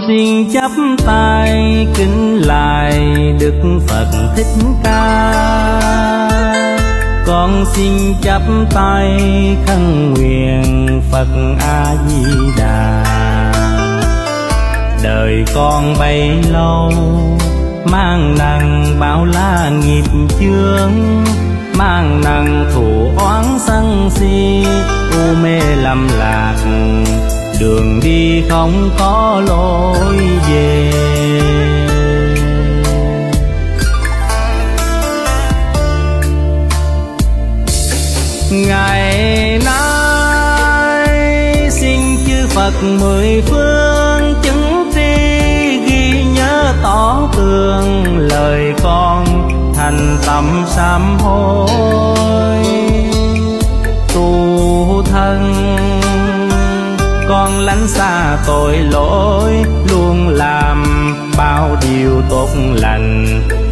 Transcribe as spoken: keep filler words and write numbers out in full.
xin chắp tay kính lại Đức Phật Thích Ca. Con xin chắp tay khấn nguyện Phật A Di Đà. Đời con bấy lâu mang nặng bao la nghiệp chướng, mang nặng thù oán sân si, u mê lầm lạc, đường đi không có lối về. Ngày nay xin chư Phật mười phương chứng tri, ghi nhớ tỏ tường lời con thành tâm sám hối. Tu thân con lánh xa tội lỗi, luôn làm bao điều tốt lành,